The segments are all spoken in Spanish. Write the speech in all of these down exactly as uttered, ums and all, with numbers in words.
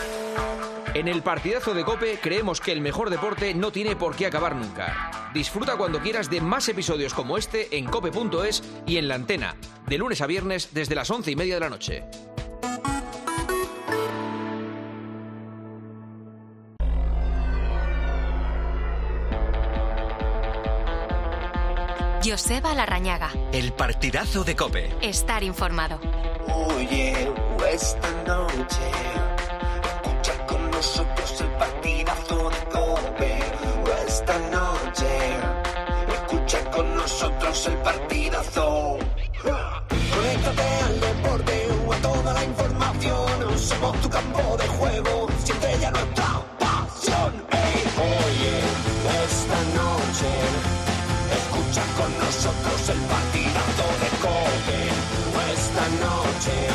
En el partidazo de COPE creemos que el mejor deporte no tiene por qué acabar nunca. Disfruta cuando quieras de más episodios como este en cope punto es y en La Antena, de lunes a viernes desde las once y media de la noche. Joseba Larrañaga. El partidazo de COPE. Estar informado. Oye, esta noche escucha con nosotros el partidazo de COPE. Esta noche escucha con nosotros el partidazo. Conéctate al deporte o a toda la información. Somos tu campo de juego, siempre ya nuestra pasión. Hey, oye, esta noche escucha con nosotros el partidazo de COPE. Esta noche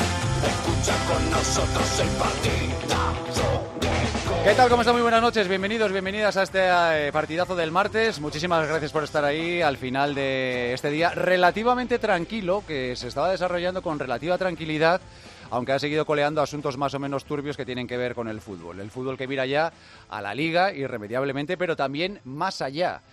escucha con nosotros el partidazo de COPE. ¿Qué tal? ¿Cómo están? Muy buenas noches. Bienvenidos, bienvenidas a este eh, partidazo del martes. Muchísimas gracias por estar ahí al final de este día relativamente tranquilo, que se estaba desarrollando con relativa tranquilidad, aunque ha seguido coleando asuntos más o menos turbios que tienen que ver con el fútbol. El fútbol que mira ya a la Liga, irremediablemente, pero también más allá.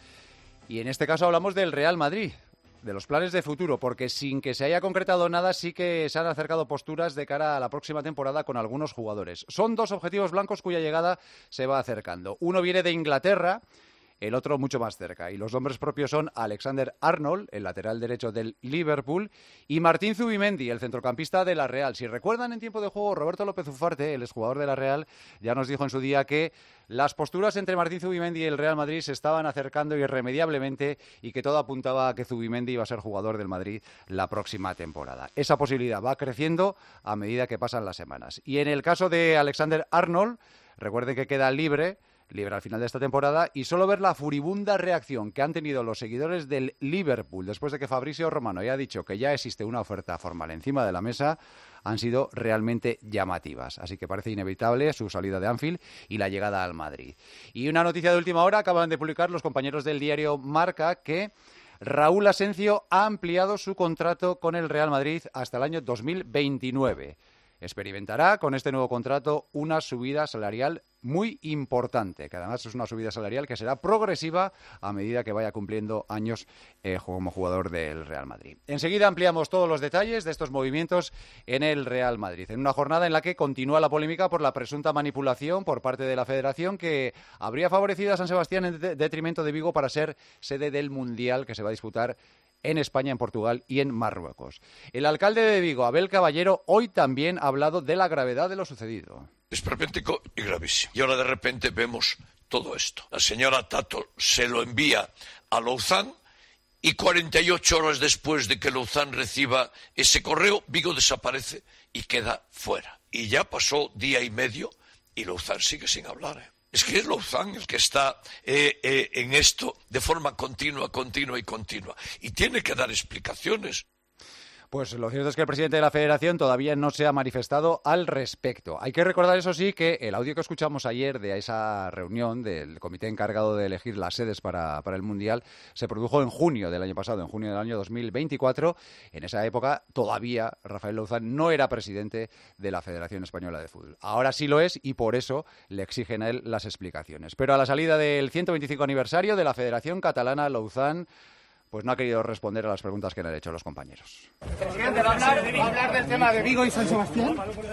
Y en este caso hablamos del Real Madrid, de los planes de futuro, porque sin que se haya concretado nada, sí que se han acercado posturas de cara a la próxima temporada con algunos jugadores. Son dos objetivos blancos cuya llegada se va acercando. Uno viene de Inglaterra, el otro mucho más cerca. Y los nombres propios son Alexander-Arnold, el lateral derecho del Liverpool, y Martín Zubimendi, el centrocampista de la Real. Si recuerdan, en tiempo de juego, Roberto López Ufarte, el exjugador de la Real, ya nos dijo en su día que las posturas entre Martín Zubimendi y el Real Madrid se estaban acercando irremediablemente y que todo apuntaba a que Zubimendi iba a ser jugador del Madrid la próxima temporada. Esa posibilidad va creciendo a medida que pasan las semanas. Y en el caso de Alexander-Arnold, recuerden que queda libre, libre al final de esta temporada, y solo ver la furibunda reacción que han tenido los seguidores del Liverpool después de que Fabrizio Romano haya dicho que ya existe una oferta formal encima de la mesa, han sido realmente llamativas. Así que parece inevitable su salida de Anfield y la llegada al Madrid. Y una noticia de última hora, acaban de publicar los compañeros del diario Marca que Raúl Asencio ha ampliado su contrato con el Real Madrid hasta el año dos mil veintinueve. Experimentará con este nuevo contrato una subida salarial muy importante, que además es una subida salarial que será progresiva a medida que vaya cumpliendo años eh, como jugador del Real Madrid. Enseguida ampliamos todos los detalles de estos movimientos en el Real Madrid, en una jornada en la que continúa la polémica por la presunta manipulación por parte de la Federación que habría favorecido a San Sebastián en detrimento de Vigo para ser sede del Mundial que se va a disputar en España, en Portugal y en Marruecos. El alcalde de Vigo, Abel Caballero, hoy también ha hablado de la gravedad de lo sucedido. Es perpéntico y gravísimo. Y ahora de repente vemos todo esto. La señora Tato se lo envía a Louzán y cuarenta y ocho horas después de que Louzán reciba ese correo, Vigo desaparece y queda fuera. Y ya pasó día y medio y Louzán sigue sin hablar, ¿eh? Es que es Louzán el que está eh, eh, en esto de forma continua, continua y continua. Y tiene que dar explicaciones. Pues lo cierto es que el presidente de la Federación todavía no se ha manifestado al respecto. Hay que recordar, eso sí, que el audio que escuchamos ayer de esa reunión del comité encargado de elegir las sedes para, para el Mundial se produjo en junio del año pasado, en junio del año dos mil veinticuatro. En esa época todavía Rafael Louzán no era presidente de la Federación Española de Fútbol. Ahora sí lo es y por eso le exigen a él las explicaciones. Pero a la salida del ciento veinticinco aniversario de la Federación Catalana, Louzán pues no ha querido responder a las preguntas que le han hecho los compañeros. Presidente, ¿va a hablar, va a hablar del tema de Vigo y San Sebastián?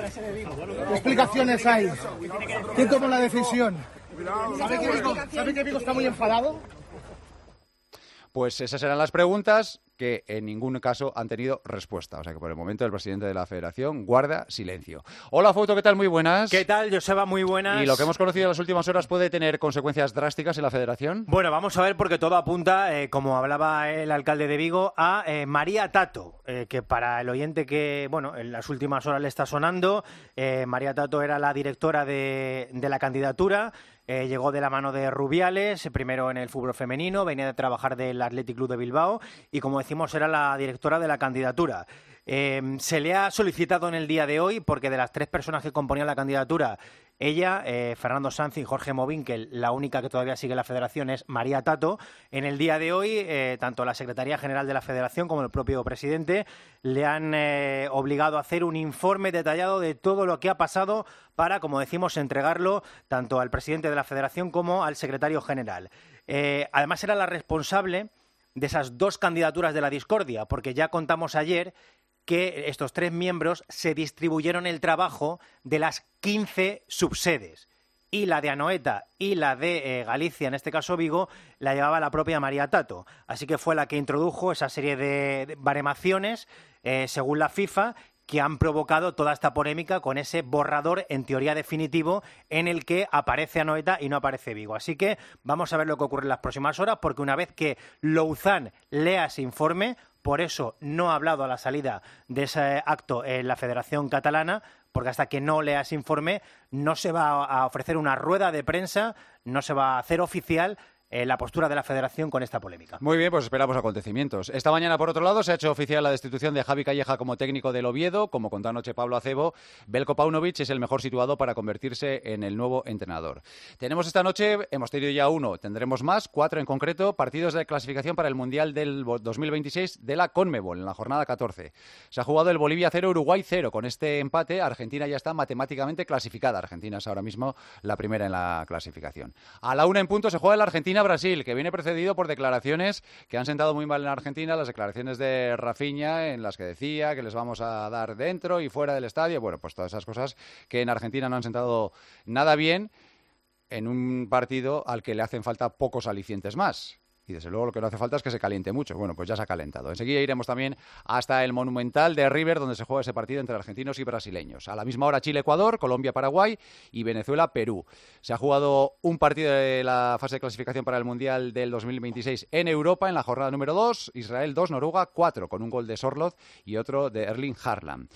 ¿Qué explicaciones hay? ¿Quién tomó la decisión? ¿Sabe que Vigo, ¿sabe que Vigo está muy enfadado? Pues esas eran las preguntas que en ningún caso han tenido respuesta. O sea que por el momento el presidente de la Federación guarda silencio. Hola, Foto, ¿qué tal? Muy buenas. ¿Qué tal, Joseba? Muy buenas. ¿Y lo que hemos conocido en las últimas horas puede tener consecuencias drásticas en la Federación? Bueno, vamos a ver porque todo apunta, eh, como hablaba el alcalde de Vigo, a eh, María Tato, eh, que para el oyente que, bueno, en las últimas horas le está sonando, eh, María Tato era la directora de, de la candidatura. Eh, llegó de la mano de Rubiales, primero en el fútbol femenino, venía de trabajar del Athletic Club de Bilbao y, como decimos, era la directora de la candidatura. Eh, se le ha solicitado en el día de hoy, porque de las tres personas que componían la candidatura, ella, eh, Fernando Sanz y Jorge Movín, que la única que todavía sigue la federación es María Tato. En el día de hoy, eh, tanto la Secretaría General de la Federación como el propio presidente le han eh, obligado a hacer un informe detallado de todo lo que ha pasado para, como decimos, entregarlo tanto al presidente de la Federación como al secretario general. Eh, además, era la responsable de esas dos candidaturas de la discordia, porque ya contamos ayer que estos tres miembros se distribuyeron el trabajo de las quince subsedes. Y la de Anoeta y la de eh, Galicia, en este caso Vigo, la llevaba la propia María Tato. Así que fue la que introdujo esa serie de, de baremaciones, eh, según la FIFA, que han provocado toda esta polémica con ese borrador, en teoría definitivo, en el que aparece Anoeta y no aparece Vigo. Así que vamos a ver lo que ocurre en las próximas horas, porque una vez que Louzán lea ese informe, por eso no ha hablado a la salida de ese acto en la Federación Catalana, porque hasta que no lea ese informe no se va a ofrecer una rueda de prensa, no se va a hacer oficial Eh, la postura de la Federación con esta polémica. Muy bien, pues esperamos acontecimientos. Esta mañana, por otro lado, se ha hecho oficial la destitución de Javi Calleja como técnico del Oviedo. Como contó anoche Pablo Acebo, Belko Paunovic es el mejor situado para convertirse en el nuevo entrenador. Tenemos esta noche, hemos tenido ya uno, tendremos más, cuatro en concreto, partidos de clasificación para el Mundial del dos mil veintiséis de la CONMEBOL, en la jornada catorce. Se ha jugado el Bolivia cero, Uruguay cero. Con este empate, Argentina ya está matemáticamente clasificada. Argentina es ahora mismo la primera en la clasificación. A la una en punto se juega el Argentina Brasil, que viene precedido por declaraciones que han sentado muy mal en Argentina, las declaraciones de Rafinha, en las que decía que les vamos a dar dentro y fuera del estadio. Bueno, pues todas esas cosas que en Argentina no han sentado nada bien en un partido al que le hacen falta pocos alicientes más. Y desde luego lo que no hace falta es que se caliente mucho. Bueno, pues ya se ha calentado. Enseguida iremos también hasta el Monumental de River, donde se juega ese partido entre argentinos y brasileños. A la misma hora Chile-Ecuador, Colombia-Paraguay y Venezuela-Perú. Se ha jugado un partido de la fase de clasificación para el Mundial del dos mil veintiséis en Europa, en la jornada número dos. Israel dos, Noruega cuatro, con un gol de Sorloth y otro de Erling Haaland.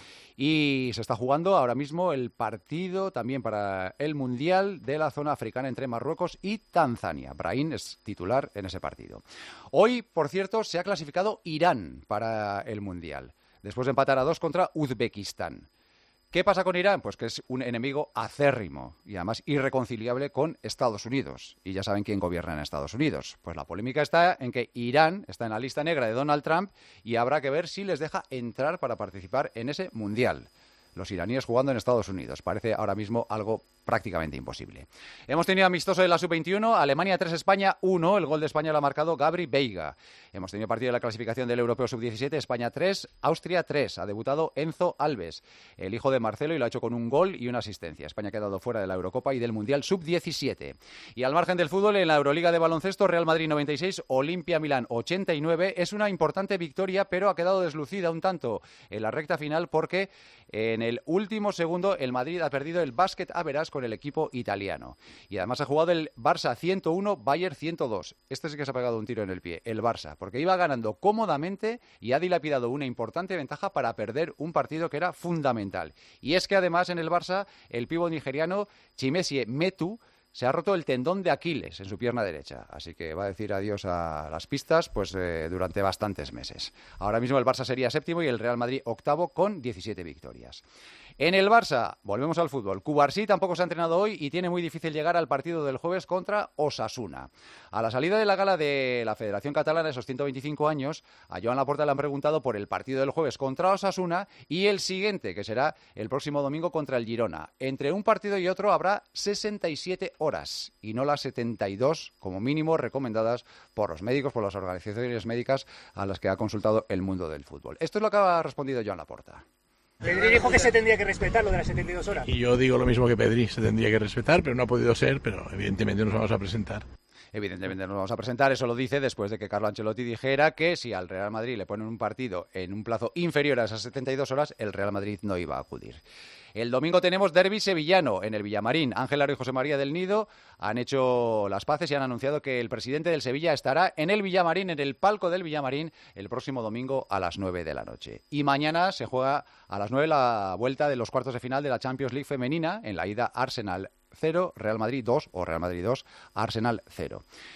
Y se está jugando ahora mismo el partido también para el Mundial de la zona africana entre Marruecos y Tanzania. Brahim es titular en ese partido. Hoy, por cierto, se ha clasificado Irán para el Mundial, después de empatar a dos contra Uzbekistán. ¿Qué pasa con Irán? Pues que es un enemigo acérrimo y además irreconciliable con Estados Unidos. Y ya saben quién gobierna en Estados Unidos. Pues la polémica está en que Irán está en la lista negra de Donald Trump y habrá que ver si les deja entrar para participar en ese Mundial. Los iraníes jugando en Estados Unidos. Parece ahora mismo algo prácticamente imposible. Hemos tenido amistoso de la sub veintiuno, Alemania tres, España uno. El gol de España lo ha marcado Gabri Veiga. Hemos tenido partido de la clasificación del Europeo sub diecisiete, España tres, Austria tres. Ha debutado Enzo Alves, el hijo de Marcelo, y lo ha hecho con un gol y una asistencia. España ha quedado fuera de la Eurocopa y del Mundial sub diecisiete. Y al margen del fútbol, en la Euroliga de baloncesto, Real Madrid noventa y seis, Olimpia Milán ochenta y nueve. Es una importante victoria, pero ha quedado deslucida un tanto en la recta final porque en el último segundo el Madrid ha perdido el básquet a verás con el equipo italiano. Y además ha jugado el Barça ciento uno, Bayern ciento dos. Este sí que se ha pegado un tiro en el pie, el Barça, porque iba ganando cómodamente y ha dilapidado una importante ventaja para perder un partido que era fundamental. Y es que además en el Barça el pívot nigeriano Chimezie Metu se ha roto el tendón de Aquiles en su pierna derecha, así que va a decir adiós a las pistas pues eh, durante bastantes meses. Ahora mismo el Barça sería séptimo y el Real Madrid octavo con diecisiete victorias. En el Barça, volvemos al fútbol. Cubarsí tampoco se ha entrenado hoy y tiene muy difícil llegar al partido del jueves contra Osasuna. A la salida de la gala de la Federación Catalana, esos ciento veinticinco años, a Joan Laporta le han preguntado por el partido del jueves contra Osasuna y el siguiente, que será el próximo domingo contra el Girona. Entre un partido y otro habrá sesenta y siete horas y no las setenta y dos como mínimo recomendadas por los médicos, por las organizaciones médicas a las que ha consultado el mundo del fútbol. Esto es lo que ha respondido Joan Laporta. Pedri dijo que se tendría que respetar lo de las setenta y dos horas. Y yo digo lo mismo que Pedri, se tendría que respetar, pero no ha podido ser, pero evidentemente nos vamos a presentar. Evidentemente nos vamos a presentar, eso lo dice después de que Carlo Ancelotti dijera que si al Real Madrid le ponen un partido en un plazo inferior a esas setenta y dos horas, el Real Madrid no iba a acudir. El domingo tenemos derbi sevillano en el Villamarín. Ángel Aro y José María del Nido han hecho las paces y han anunciado que el presidente del Sevilla estará en el Villamarín, en el palco del Villamarín, el próximo domingo a las nueve de la noche. Y mañana se juega a las nueve la vuelta de los cuartos de final de la Champions League femenina, en la ida Arsenal cero, Real Madrid dos o Real Madrid dos, Arsenal cero.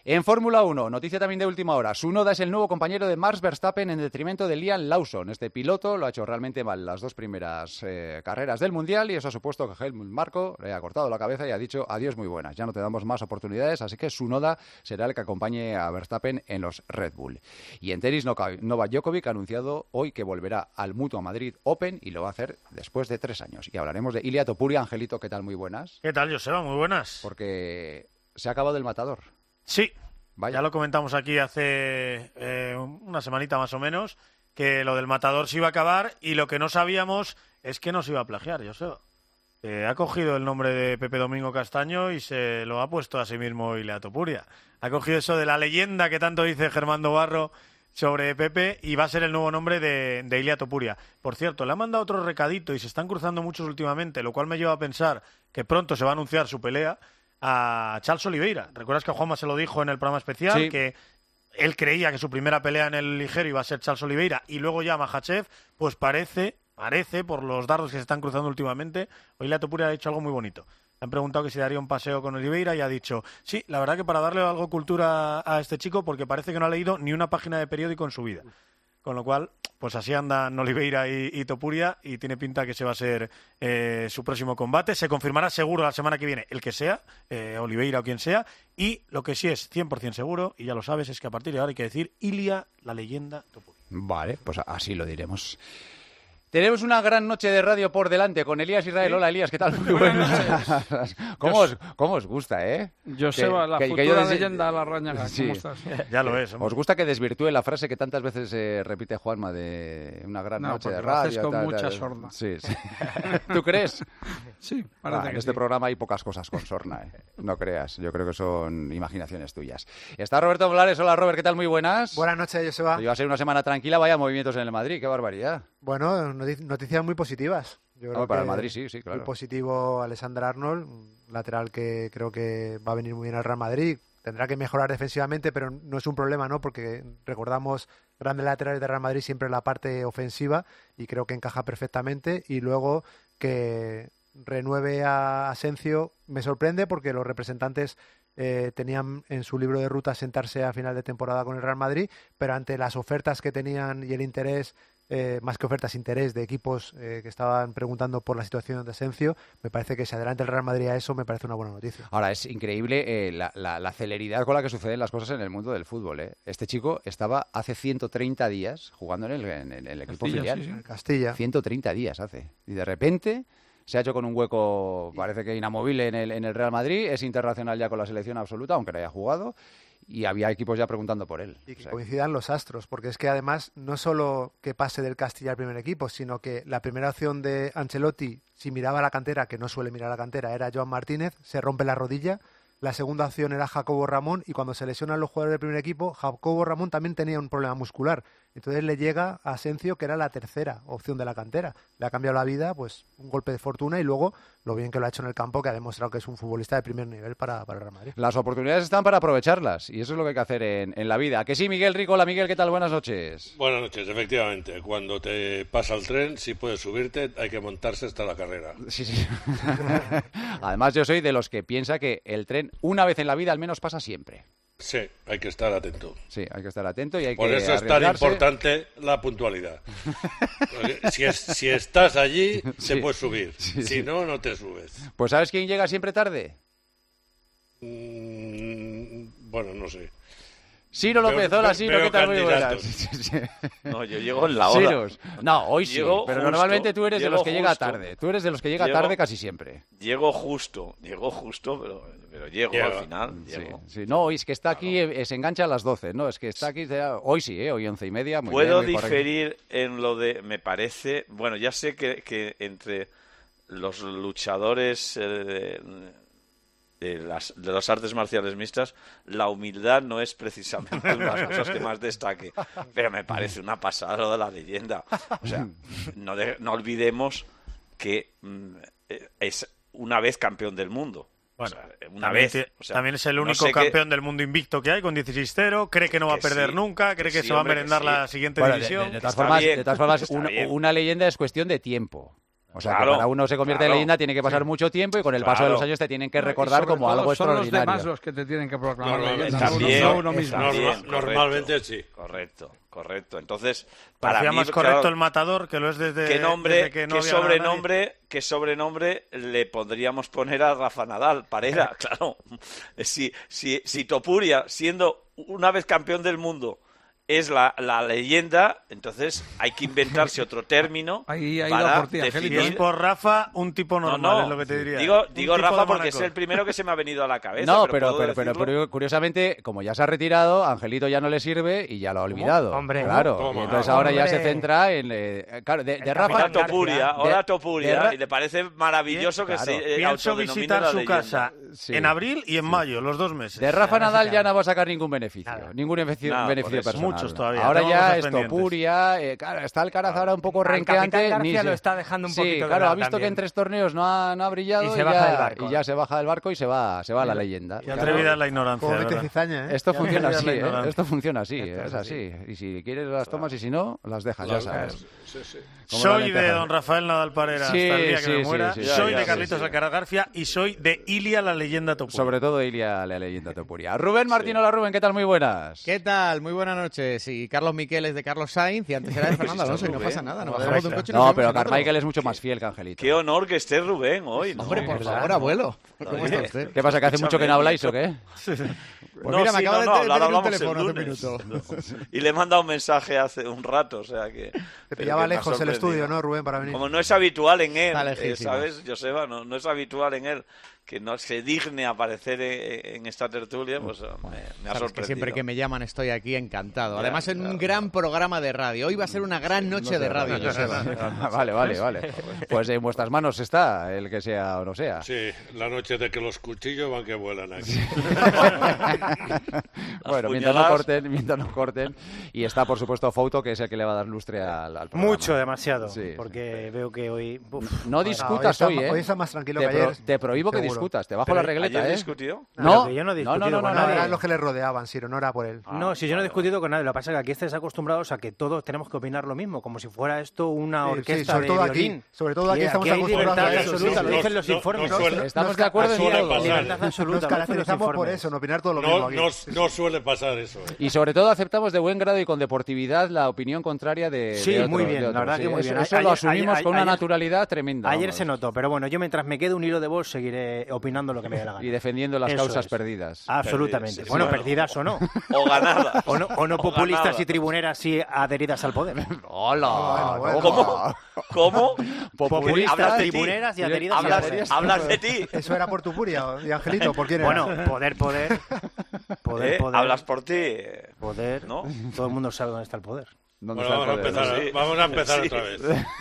En Fórmula uno, noticia también de última hora, Tsunoda es el nuevo compañero de Max Verstappen en detrimento de Liam Lawson. Este piloto lo ha hecho realmente mal las dos primeras eh, carreras del Mundial y eso ha supuesto que Helmut Marko le ha cortado la cabeza y ha dicho adiós muy buenas, ya no te damos más oportunidades, así que Tsunoda será el que acompañe a Verstappen en los Red Bull. Y en tenis, Novak Djokovic ha anunciado hoy que volverá al Mutua Madrid Open y lo va a hacer después de tres años. Y hablaremos de Ilia Topuria. Angelito, ¿qué tal? Muy buenas. ¿Qué tal, Joseba? Muy buenas. Porque se ha acabado el matador. Sí, Vaya. Ya lo comentamos aquí hace eh, una semanita más o menos, que lo del matador se iba a acabar y lo que no sabíamos es que nos iba a plagiar, Joseba. Eh, ha cogido el nombre de Pepe Domingo Castaño y se lo ha puesto a sí mismo Ilia Topuria. Ha cogido eso de la leyenda que tanto dice Germán Barro sobre Pepe y va a ser el nuevo nombre de, de Ilia Topuria. Por cierto, le ha mandado otro recadito y se están cruzando muchos últimamente, lo cual me lleva a pensar que pronto se va a anunciar su pelea a Charles Oliveira. ¿Recuerdas que Juanma se lo dijo en el programa especial? Sí. Que él creía que su primera pelea en el ligero iba a ser Charles Oliveira y luego ya Makhachev. Pues parece, parece, por los dardos que se están cruzando últimamente, hoy Ilia Topuria ha dicho algo muy bonito. Le han preguntado que si daría un paseo con Oliveira y ha dicho, sí, la verdad que para darle algo de cultura a este chico, porque parece que no ha leído ni una página de periódico en su vida. Con lo cual, pues así andan Oliveira y, y Topuria y tiene pinta que ese va a ser eh, su próximo combate. Se confirmará seguro la semana que viene el que sea, eh, Oliveira o quien sea. Y lo que sí es cien por ciento seguro, y ya lo sabes, es que a partir de ahora hay que decir Ilia, la leyenda Topuria. Vale, pues así lo diremos. Tenemos una gran noche de radio por delante con Elías Israel. ¿Sí? Hola, Elías, ¿qué tal? Muy buenas. ¿Cómo os, ¿Cómo os gusta, eh? Joseba, la que, futura que yo leyenda La Rañaga. ¿Cómo sí. estás? Ya lo es. ¿Os gusta que desvirtúe la frase que tantas veces eh, repite Juanma de una gran no, noche de lo radio? Haces con tal, mucha tal. sorna. Sí, sí. ¿Tú crees? Sí, parece ah, que En este sí. programa hay pocas cosas con sorna, eh. No creas. Yo creo que son imaginaciones tuyas. Está Roberto Blanes. Hola, Robert, ¿qué tal? Muy buenas. Buenas noches, Joseba. Iba a ser una semana tranquila, vaya movimientos en el Madrid. ¡Qué barbaridad! Bueno, noticias muy positivas. Yo creo oh, para que el Madrid sí, sí, claro. Muy positivo Alexander Arnold, un lateral que creo que va a venir muy bien al Real Madrid. Tendrá que mejorar defensivamente, pero no es un problema, ¿no? Porque recordamos grandes laterales de Real Madrid siempre en la parte ofensiva y creo que encaja perfectamente. Y luego que renueve a Asensio me sorprende porque los representantes eh, tenían en su libro de ruta sentarse a final de temporada con el Real Madrid, pero ante las ofertas que tenían y el interés, eh, más que ofertas, interés de equipos eh, que estaban preguntando por la situación de Asensio, me parece que se adelante el Real Madrid a eso, me parece una buena noticia. Ahora, es increíble eh, la, la, la celeridad con la que suceden las cosas en el mundo del fútbol. ¿eh? Este chico estaba hace ciento treinta días jugando en el, en el, en el equipo Castilla, filial. sí, sí. Castilla. ciento treinta días hace. Y de repente se ha hecho con un hueco, parece que inamovible en el, en el Real Madrid, es internacional ya con la selección absoluta, aunque no haya jugado, y había equipos ya preguntando por él. Y que o sea, coincidan los astros, porque es que además no solo que pase del Castilla al primer equipo, sino que la primera opción de Ancelotti, si miraba la cantera, que no suele mirar la cantera, era Joan Martínez, se rompe la rodilla. La segunda opción era Jacobo Ramón y cuando se lesionan los jugadores del primer equipo, Jacobo Ramón también tenía un problema muscular. Entonces le llega a Asensio, que era la tercera opción de la cantera. Le ha cambiado la vida, pues un golpe de fortuna y luego lo bien que lo ha hecho en el campo, que ha demostrado que es un futbolista de primer nivel para, para el Real Madrid. Las oportunidades están para aprovecharlas y eso es lo que hay que hacer en, en la vida. ¿A que sí, Miguel Rico? Hola, Miguel, ¿qué tal? Buenas noches. Buenas noches, efectivamente. Cuando te pasa el tren, si puedes subirte, hay que montarse hasta la carrera. Sí, sí. Además, yo soy de los que piensa que el tren, una vez en la vida, al menos pasa siempre. Sí, hay que estar atento. Sí, hay que estar atento y hay Por que eso es tan importante la puntualidad. si, es, si estás allí, sí, te puedes subir. Sí, si sí. no, no te subes. Pues ¿sabes quién llega siempre tarde? Mm, bueno, no sé. Ciro López, hola Ciro, ¿qué tal? Muy buenas. Sí, sí. No, yo llego en la hora. Ciros. No, hoy sí, llego pero justo, normalmente tú eres de los que justo. llega tarde. Tú eres de los que llega llego, tarde casi siempre. Llego justo, llego justo, pero, pero llego Llega. al final. Sí, Llego. sí. No, es que está aquí, eh, se engancha a las doce, ¿no? Es que está aquí, hoy sí, ¿eh? Hoy once y media. Muy Puedo bien, muy diferir correcto. en lo de, me parece, bueno, ya sé que, que entre los luchadores eh, de, de, las, de las artes marciales mixtas, la humildad no es precisamente una de las cosas que más destaque, pero me parece una pasada lo de la leyenda. O sea, no, de, no olvidemos que mm, es una vez campeón del mundo. Bueno, o sea, una también, vez, te, o sea, también es el no único sé campeón qué... del mundo invicto que hay con dieciséis cero, cree que no va a perder sí, nunca, cree que, que que sí, se va a hombre, merendar que sí. la siguiente Bueno, división. de, de, de todas Está formas, bien, de todas formas está una, bien. una leyenda es cuestión de tiempo. O sea, Claro, que para uno se convierte claro. en leyenda tiene que pasar Sí. mucho tiempo y con el paso Claro. de los años te tienen que No, y recordar sobre como todo algo son los extraordinario. demás los que te tienen que proclamar Normalmente, leyenda, no uno- También, no uno mismo. Norma- también, normalmente correcto, sí. Correcto, correcto. Entonces, para Parecía mí, más correcto claro, el matador, que lo es desde, ¿qué nombre, desde que no qué había ganado nadie. sobrenombre, qué sobrenombre le podríamos poner a Rafa Nadal? Parera, claro. Si, si, si Topuria, siendo una vez campeón del mundo, es la, la leyenda, entonces hay que inventarse otro término Ahí ha ido para por ti, Angelito. Y es definir... por Rafa un tipo normal, No, no. es lo que te diría. Digo, Un digo tipo Rafa de porque es Mónaco. el primero que se me ha venido a la cabeza. No, pero, pero, puedo pero, pero, decirlo. pero curiosamente, como ya se ha retirado, Angelito ya no le sirve y ya lo ha olvidado. Hombre, claro. ¿cómo? Y entonces Toma. ahora ya se Hombre. centra en. eh, claro, de, de El Rafa. Hola capitán Topuria, García. hola de- Topuria, de Ra- y le parece maravilloso que Claro. se eh, Pienso autodenomine visitar la su leyenda. casa Sí. en abril y en mayo, los dos meses. De Rafa Claro, Nadal sí, ya claro. no va a sacar ningún beneficio, Nada. ningún beneficio, Nada, beneficio por eso. personal. Muchos todavía, Ahora tengo ya cosas es pendientes. Topuria, eh, claro, está Alcaraz ahora un poco Al renqueante. capitán García ni lo se- está dejando un sí, poquito de claro, ha lado visto que también. en tres torneos no ha, no ha brillado Y y, se baja ya, del barco. y ya se baja del barco y se va, se va a la leyenda. Qué atrevida es la ignorancia, Como de mete verdad. cizaña, ¿eh? Esto Ya funciona atrevida así, la ¿eh? ignorancia. Esto funciona así, Esto es es así. Y si quieres las tomas y si no, las dejas, ya Las- sabes. sí, sí. Como la Soy de lenteja. don Rafael Nadal Parera Sí, hasta el día que sí, me sí, muera. sí, soy ya, de sí, Carlitos sí. Alcaraz García y soy de Ilia, la leyenda Topuria. Sobre todo Ilia, la leyenda Topuria. Rubén Martín, hola Rubén, ¿qué tal? Muy buenas. ¿Qué tal? Muy buenas noches. Y Carlos Miquel es de Carlos Sainz y antes era de Fernando Alonso y no pasa nada. Nos bajamos de un coche y nos No, vemos pero en otro. Carmichael es mucho más fiel que Angelito. Qué honor que esté Rubén hoy, ¿no? Hombre, por ¿verdad? favor, abuelo. ¿Cómo Oye. está usted? ¿Qué pasa, que hace mucho que no habláis o qué? Pues No, mira, sí, me acaba no, de no, te- hablar pedir un hablamos el teléfono hace un lunes. minuto. Y le he mandado un mensaje hace un rato, o sea que... Te pero pillaba que me ha lejos el sorprendido. estudio, ¿no, Rubén, para venir? Como no es habitual en él, Está eh, lejísimo. ¿sabes, Joseba? No, no es habitual en él que no se digne aparecer en, en esta tertulia, pues me, me ha Sabes sorprendido. que siempre que me llaman estoy aquí encantado. Ya, Además, en un claro. gran programa de radio. Hoy va a ser una gran noche de radio, Joseba. Vale, vale, vale. Pues en vuestras manos está el que sea o no sea. Sí, la noche de que los cuchillos van que vuelan aquí. Bueno, mientras no puñaladas. corten, mientras no corten. Y está, por supuesto, Fouto, que es el que le va a dar lustre al, al programa. Mucho, demasiado. Sí, porque veo que hoy... uf, No bueno, discutas hoy hoy, está- ¿eh? hoy está más tranquilo te que pro- ayer, Te prohíbo que seguro. discutas, te bajo Pero la regleta, ¿Ayer ¿eh? discutió? No, que yo no he no, no, discutido no, con no, No, nadie. eran los que le rodeaban, Siro, no era por él. No, si yo no he discutido con nadie, lo que pasa es que aquí estáis acostumbrados a que todos tenemos que opinar lo mismo, como si fuera esto una Sí, orquesta sí, sobre de todo aquí, violín. sobre todo aquí Y estamos hay acostumbrados libertad a eso, absoluta, sí, lo sí. dicen los No- no informes. suele- Estamos Nos- de acuerdo en suele todo. pasar. Libertad absoluta, Nos lo dicen los caracterizamos por informes. eso, en opinar todo lo No, mismo aquí. no, no suele pasar eso. ¿eh? Y sobre todo aceptamos de buen grado y con deportividad la opinión contraria de, Sí, de otros, muy bien, de la otros, verdad sí. que muy Eso- bien. Eso, Ayer- lo asumimos ayer- con una ayer- naturalidad tremenda. Ayer vamos. se notó, pero bueno, yo mientras me quede un hilo de voz seguiré opinando lo que me dé la gana. Y defendiendo las Eso causas es. perdidas. Absolutamente. Perdidas, sí, Bueno, bueno. perdidas o no. O ganadas. O no, o no O populistas ganadas. y tribuneras sí adheridas al poder. ¡Hola! Bueno, bueno. ¿Cómo? ¿Cómo? Populistas, Hablas de ti. tribuneras y adheridas al Hablas, poder. hablas de ti. Eso era por tu puria, y Angelito, ¿por quién era? Bueno, poder, poder. Poder, ¿Eh? poder. Hablas por ti. Poder. ¿No? Todo el mundo sabe dónde está el poder. ¿Dónde Bueno, está el vamos a poder? empezar, Sí. vamos a empezar Sí. otra vez.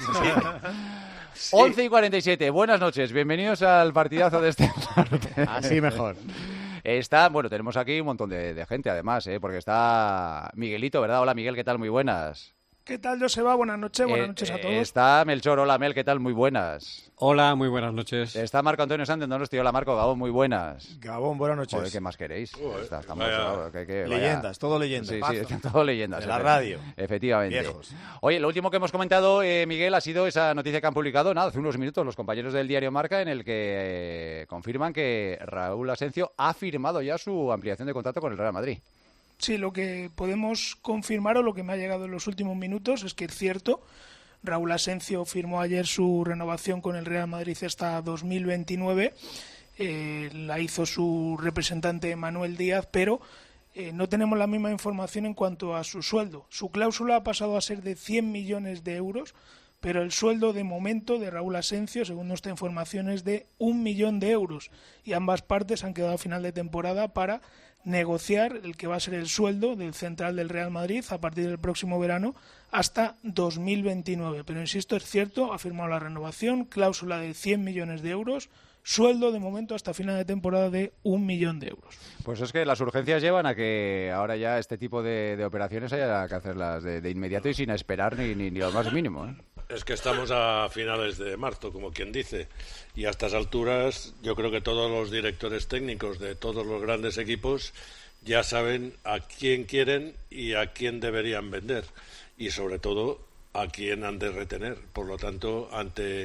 Sí. once y cuarenta y siete, buenas noches, bienvenidos al partidazo de este martes. Así mejor. Está, bueno, tenemos aquí un montón de, de gente además, ¿eh? Porque está Miguelito, ¿verdad? Hola Miguel, ¿qué tal? Muy buenas. ¿Qué tal, Joseba? Buenas noches, buenas Eh, noches a eh, todos. Está Melchor, hola Mel, ¿qué tal? Muy buenas. Hola, muy buenas noches. Está Marco Antonio Sánchez, no hola Marco, Gabón, muy buenas. Gabón, buenas noches. Joder, ¿qué más queréis? Joder, Está- estamos- vaya que- que- vaya- leyendas, todo leyendas. Sí, Pazo. sí, todo leyendas. De la efe- radio. Efectivamente. Viejos. Oye, lo último que hemos comentado, eh, Miguel, ha sido esa noticia que han publicado, nada, hace unos minutos los compañeros del diario Marca, en el que eh, confirman que Raúl Asencio ha firmado ya su ampliación de contrato con el Real Madrid. Sí, lo que podemos confirmar o lo que me ha llegado en los últimos minutos es que es cierto. Raúl Asencio firmó ayer su renovación con el Real Madrid hasta dos mil veintinueve. Eh, la hizo su representante Manuel Díaz, pero eh, no tenemos la misma información en cuanto a su sueldo. Su cláusula ha pasado a ser de cien millones de euros, pero el sueldo de momento de Raúl Asencio, según nuestra información, es de un millón de euros. Y ambas partes han quedado a final de temporada para negociar el que va a ser el sueldo del central del Real Madrid a partir del próximo verano hasta dos mil veintinueve. Pero insisto, es cierto, ha firmado la renovación, cláusula de cien millones de euros, sueldo de momento hasta final de temporada de un millón de euros. Pues es que las urgencias llevan a que ahora ya este tipo de, de operaciones haya que hacerlas de, de inmediato y sin esperar ni, ni, ni lo más mínimo, ¿eh? Es que estamos a finales de marzo, como quien dice, y a estas alturas yo creo que todos los directores técnicos de todos los grandes equipos ya saben a quién quieren y a quién deberían vender, y sobre todo a quién han de retener. Por lo tanto, ante,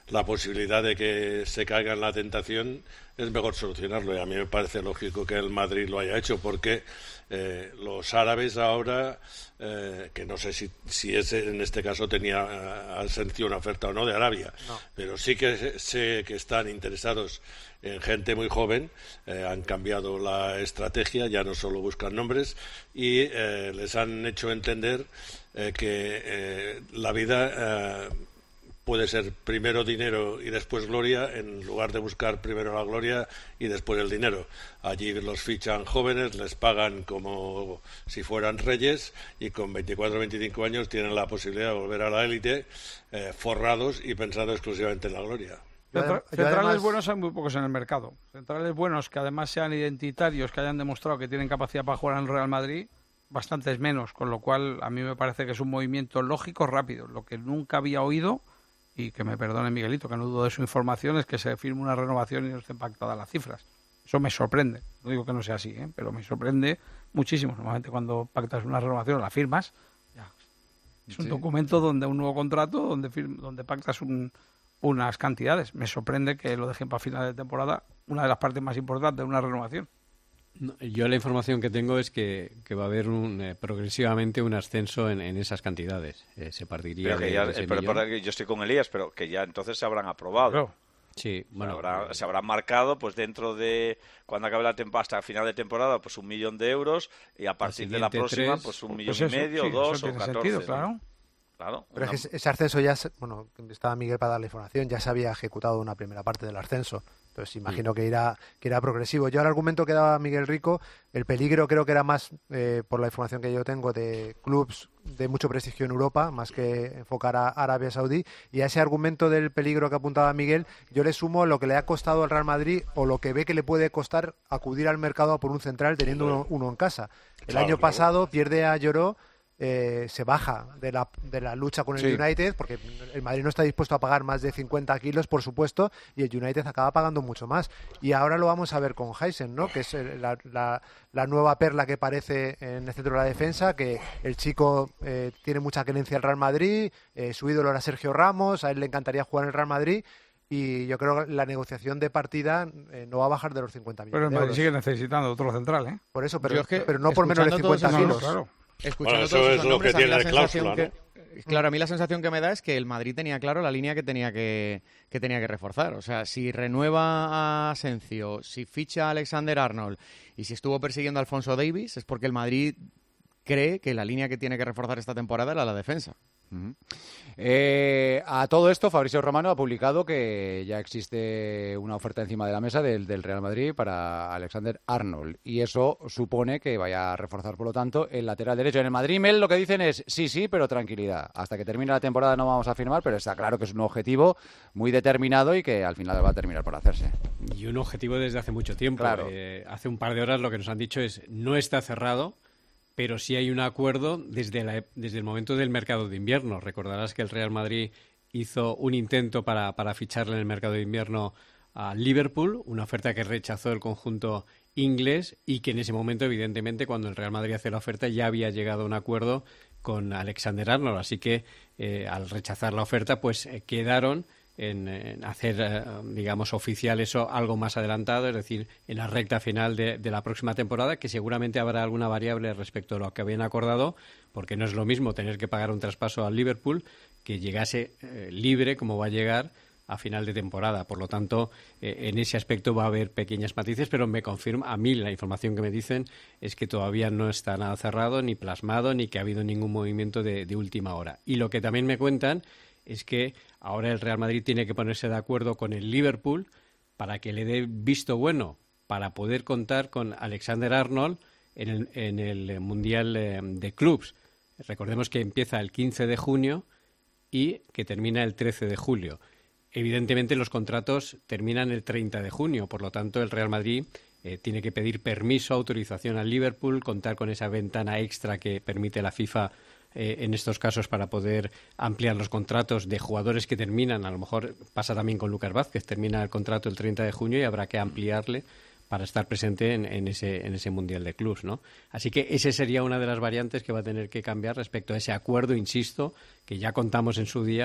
la posibilidad de que se caiga en la tentación, es mejor solucionarlo. Y a mí me parece lógico que el Madrid lo haya hecho, porque eh, los árabes ahora, eh, que no sé si, si ese, en este caso tenía al Sencio una oferta o no de Arabia, no. Pero sí que sé que están interesados en gente muy joven, eh, han cambiado la estrategia, ya no solo buscan nombres, y eh, les han hecho entender eh, que eh, la vida eh, puede ser primero dinero y después gloria, en lugar de buscar primero la gloria y después el dinero. Allí los fichan jóvenes, les pagan como si fueran reyes, y con veinticuatro o veinticinco años tienen la posibilidad de volver a la élite, eh, forrados y pensando exclusivamente en la gloria. Centra- Yo centrales además- buenos hay muy pocos en el mercado. Centrales buenos que además sean identitarios, que hayan demostrado que tienen capacidad para jugar en el Real Madrid, bastantes menos, con lo cual a mí me parece que es un movimiento lógico, rápido. Lo que nunca había oído, y que me perdone Miguelito, que no dudo de su información, es que se firme una renovación y no estén pactadas las cifras. Eso me sorprende. No digo que no sea así, ¿eh? Pero me sorprende muchísimo. Normalmente cuando pactas una renovación o la firmas, ya. Es un Sí. documento donde un nuevo contrato, donde, firm- donde pactas un, unas cantidades. Me sorprende que lo dejen para final de temporada, una de las partes más importantes de una renovación. No, yo la información que tengo es que, que va a haber un, eh, progresivamente un ascenso en, en esas cantidades. Eh, se partiría Pero que de, ya, de ese eh, pero, millón. pero que yo estoy con Elías, pero que ya entonces se habrán aprobado. Sí, bueno, se, habrá, se habrán marcado, pues dentro de, cuando acabe la temporada, hasta el final de temporada, pues un millón de euros, y a partir de la siguiente próxima, tres. pues un Pues millón eso, y medio, sí, dos eso o tiene catorce. sentido, claro. Claro, Pero una- es que ese ascenso ya, se- bueno, estaba Miguel para dar la información, ya se había ejecutado una primera parte del ascenso. Entonces imagino que irá que irá progresivo. Yo al argumento que daba Miguel Rico, el peligro creo que era más, eh, por la información que yo tengo, de clubs de mucho prestigio en Europa, más que enfocar a Arabia Saudí. Y a ese argumento del peligro que apuntaba Miguel, yo le sumo lo que le ha costado al Real Madrid o lo que ve que le puede costar acudir al mercado a por un central teniendo uno, uno en casa. El Claro, año claro. pasado pierde a Lloró. Eh, se baja de la, de la lucha con el Sí. United, porque el Madrid no está dispuesto a pagar más de cincuenta kilos, por supuesto, y el United acaba pagando mucho más. Y ahora lo vamos a ver con Heisen, ¿no? Que es el- la, la- la nueva perla que parece en el centro de la defensa, que el chico eh, tiene mucha creencia al Real Madrid, eh, su ídolo era Sergio Ramos, a él le encantaría jugar en el Real Madrid, y yo creo que la negociación de partida eh, no va a bajar de los cincuenta millones Pero el de Madrid euros. sigue necesitando otro central, ¿eh? Por eso, pero, Yo es que, pero no por menos de escuchando todos cincuenta esos- kilos. Claro. Escuchando Bueno, eso todos es esos lo nombres, que a mí tiene la de sensación cláusula, que- Claro, a mí la sensación que me da es que el Madrid tenía claro la línea que tenía que, que tenía que reforzar. O sea, si renueva a Asensio, si ficha a Alexander Arnold y si estuvo persiguiendo a Alfonso Davies, es porque el Madrid cree que la línea que tiene que reforzar esta temporada era la defensa. Ujú. Eh, a todo esto, Fabrizio Romano ha publicado que ya existe una oferta encima de la mesa del, del Real Madrid para Alexander Arnold, y eso supone que vaya a reforzar, por lo tanto, el lateral derecho. En el Madrid Mel lo que dicen es sí, sí, pero tranquilidad. Hasta que termine la temporada no vamos a firmar, pero está claro que es un objetivo muy determinado y que al final va a terminar por hacerse. Y un objetivo desde hace mucho tiempo. Claro. Eh, hace un par de horas lo que nos han dicho es no está cerrado, pero sí hay un acuerdo desde, la, desde el momento del mercado de invierno. Recordarás que el Real Madrid hizo un intento para, para ficharle en el mercado de invierno a Liverpool, una oferta que rechazó el conjunto inglés y que en ese momento, evidentemente, cuando el Real Madrid hace la oferta ya había llegado a un acuerdo con Alexander Arnold. Así que eh, al rechazar la oferta, pues eh, quedaron en, en hacer, eh, digamos, oficial eso algo más adelantado, es decir, en la recta final de, de la próxima temporada, que seguramente habrá alguna variable respecto a lo que habían acordado, porque no es lo mismo tener que pagar un traspaso al Liverpool que llegase eh, libre como va a llegar a final de temporada. Por lo tanto, eh, en ese aspecto va a haber pequeñas matices, pero me confirma, a mí la información que me dicen es que todavía no está nada cerrado, ni plasmado, ni que ha habido ningún movimiento de, de última hora. Y lo que también me cuentan es que ahora el Real Madrid tiene que ponerse de acuerdo con el Liverpool para que le dé visto bueno para poder contar con Alexander Arnold en el, en el Mundial eh, de Clubs. Recordemos que empieza el quince de junio y que termina el trece de julio. Evidentemente los contratos terminan el treinta de junio, por lo tanto el Real Madrid eh, tiene que pedir permiso, autorización al Liverpool, contar con esa ventana extra que permite la FIFA eh, en estos casos para poder ampliar los contratos de jugadores que terminan. A lo mejor pasa también con Lucas Vázquez, termina el contrato el treinta de junio y habrá que ampliarle para estar presente en, en ese en ese Mundial de Clubs, ¿no? Así que esa sería una de las variantes que va a tener que cambiar respecto a ese acuerdo, insisto, que ya contamos en su día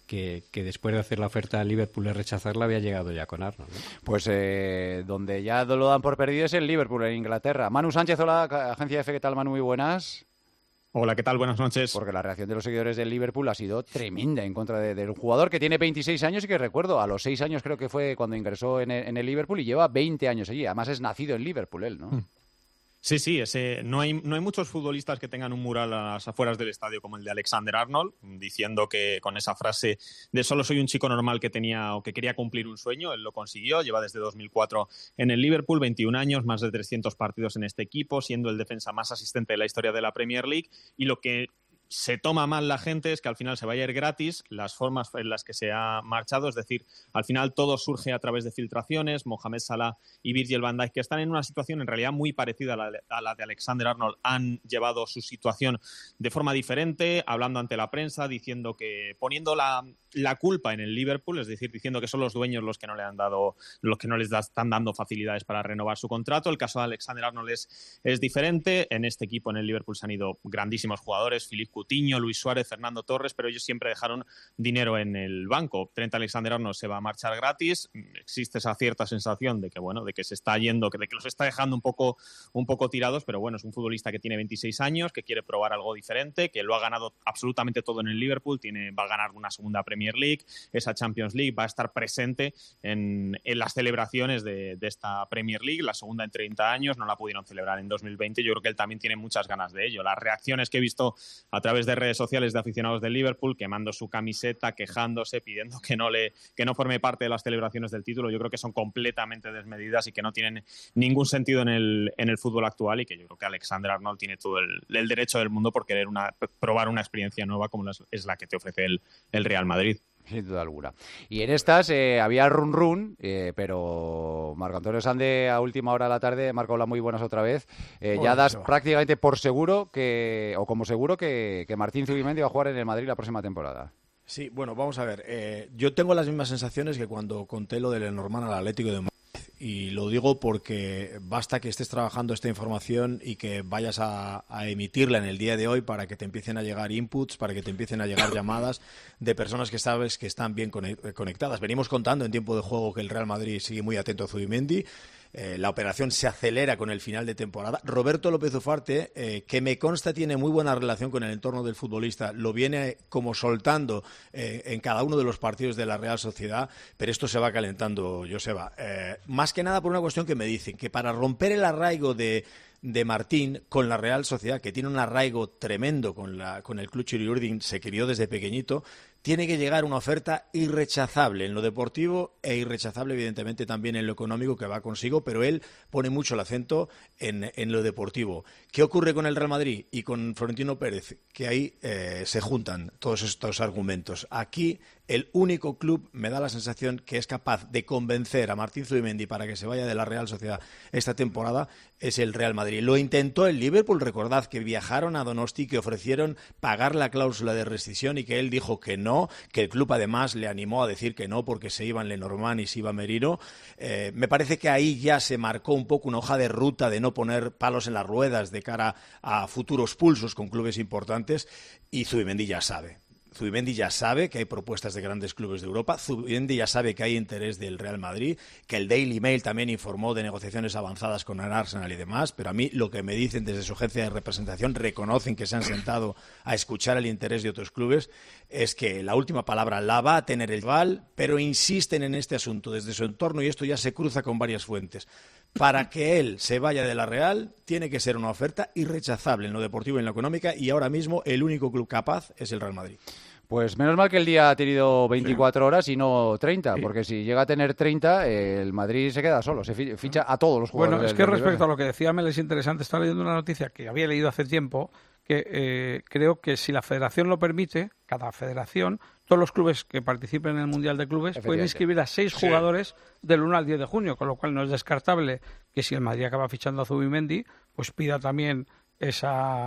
que, que después de hacer la oferta a Liverpool y rechazarla había llegado ya con Arnold, ¿no? Pues eh, donde ya lo dan por perdido es el Liverpool, en Inglaterra. Manu Sánchez, hola, agencia F, ¿qué tal, Manu? Muy buenas. Hola, ¿qué tal? Buenas noches. Porque la reacción de los seguidores del Liverpool ha sido tremenda en contra de, de un jugador que tiene veintiséis años y que recuerdo, a los seis años creo que fue cuando ingresó en el, en el Liverpool y lleva veinte años allí. Además es nacido en Liverpool él, ¿no? Hmm. Sí, sí, ese, no, hay, no hay muchos futbolistas que tengan un mural a las afueras del estadio como el de Alexander Arnold, diciendo que con esa frase de solo soy un chico normal que tenía o que quería cumplir un sueño, él lo consiguió, lleva desde dos mil cuatro en el Liverpool, veintiún años, más de trescientos partidos en este equipo, siendo el defensa más asistente de la historia de la Premier League, y lo que se toma mal la gente es que al final se vaya a ir gratis, las formas en las que se ha marchado, es decir, al final todo surge a través de filtraciones. Mohamed Salah y Virgil van Dijk, que están en una situación en realidad muy parecida a la, a la de Alexander Arnold, han llevado su situación de forma diferente, hablando ante la prensa, diciendo que poniendo la, la culpa en el Liverpool, es decir, diciendo que son los dueños los que no le han dado, los que no les da, están dando facilidades para renovar su contrato. El caso de Alexander Arnold es, es diferente. En este equipo, en el Liverpool, se han ido grandísimos jugadores, Philippe Coutinho, Luis Suárez, Fernando Torres, pero ellos siempre dejaron dinero en el banco. Trent Alexander-Arnold se va a marchar gratis. Existe esa cierta sensación de que, bueno, de que se está yendo, de que los está dejando un poco, un poco tirados, pero bueno, es un futbolista que tiene veintiséis años, que quiere probar algo diferente, que lo ha ganado absolutamente todo en el Liverpool, tiene, va a ganar una segunda Premier League, esa Champions League, va a estar presente en, en las celebraciones de, de esta Premier League, la segunda en treinta años, no la pudieron celebrar en dos mil veinte, yo creo que él también tiene muchas ganas de ello. Las reacciones que he visto a través de redes sociales de aficionados del Liverpool, quemando su camiseta, quejándose, pidiendo que no le que no forme parte de las celebraciones del título, yo creo que son completamente desmedidas y que no tienen ningún sentido en el, en el fútbol actual, y que yo creo que Alexander Arnold tiene todo el, el derecho del mundo por querer una, probar una experiencia nueva como la, es la que te ofrece el, el Real Madrid. Sin duda alguna. Y en estas eh, había run run, eh, pero Marco Antonio Sande a última hora de la tarde, Marco, hola, muy buenas otra vez. Eh, ya das prácticamente por seguro que, o como seguro que, que Martín Zubimendi va a jugar en el Madrid la próxima temporada. Sí, bueno, vamos a ver. Eh, yo tengo las mismas sensaciones que cuando conté lo del Lenormand al Atlético de Madrid. Y lo digo porque basta que estés trabajando esta información y que vayas a, a emitirla en el día de hoy para que te empiecen a llegar inputs, para que te empiecen a llegar llamadas de personas que sabes que están bien conectadas. Venimos contando en tiempo de juego que el Real Madrid sigue muy atento a Zubimendi. Eh, la operación se acelera con el final de temporada. Roberto López Ufarte, eh, que me consta tiene muy buena relación con el entorno del futbolista, lo viene como soltando eh, en cada uno de los partidos de la Real Sociedad, pero esto se va calentando, Joseba. Eh, más que nada por una cuestión que me dicen, que para romper el arraigo de... de Martín con la Real Sociedad, que tiene un arraigo tremendo con, la, con el club Chiriurdin, se crió desde pequeñito, tiene que llegar una oferta irrechazable en lo deportivo e irrechazable evidentemente también en lo económico que va consigo, pero él pone mucho el acento en, en lo deportivo. ¿Qué ocurre con el Real Madrid y con Florentino Pérez? Que ahí eh, se juntan todos estos argumentos. Aquí el único club, me da la sensación, que es capaz de convencer a Martín Zubimendi para que se vaya de la Real Sociedad esta temporada es el Real Madrid. Lo intentó el Liverpool, recordad que viajaron a Donosti, que ofrecieron pagar la cláusula de rescisión y que él dijo que no, que el club además le animó a decir que no porque se iban Lenormand y se iba Merino. Eh, me parece que ahí ya se marcó un poco una hoja de ruta de no poner palos en las ruedas de cara a futuros pulsos con clubes importantes, y Zubimendi ya sabe. Zubimendi ya sabe que hay propuestas de grandes clubes de Europa, Zubimendi ya sabe que hay interés del Real Madrid, que el Daily Mail también informó de negociaciones avanzadas con el Arsenal y demás, pero a mí lo que me dicen desde su agencia de representación, reconocen que se han sentado a escuchar el interés de otros clubes, es que la última palabra la va a tener el rival, pero insisten en este asunto desde su entorno, y esto ya se cruza con varias fuentes. Para que él se vaya de la Real, tiene que ser una oferta irrechazable en lo deportivo y en lo económico, y ahora mismo el único club capaz es el Real Madrid. Pues menos mal que el día ha tenido veinticuatro horas y no treinta, porque si llega a tener treinta, el Madrid se queda solo, se ficha a todos los jugadores. Bueno, es que respecto a lo que decía Mel, es interesante, estaba leyendo una noticia que había leído hace tiempo, que eh, creo que si la federación lo permite, cada federación, todos los clubes que participen en el Mundial de Clubes pueden inscribir a seis sí. jugadores del uno al diez de junio, con lo cual no es descartable que si el Madrid acaba fichando a Zubimendi, pues pida también esa...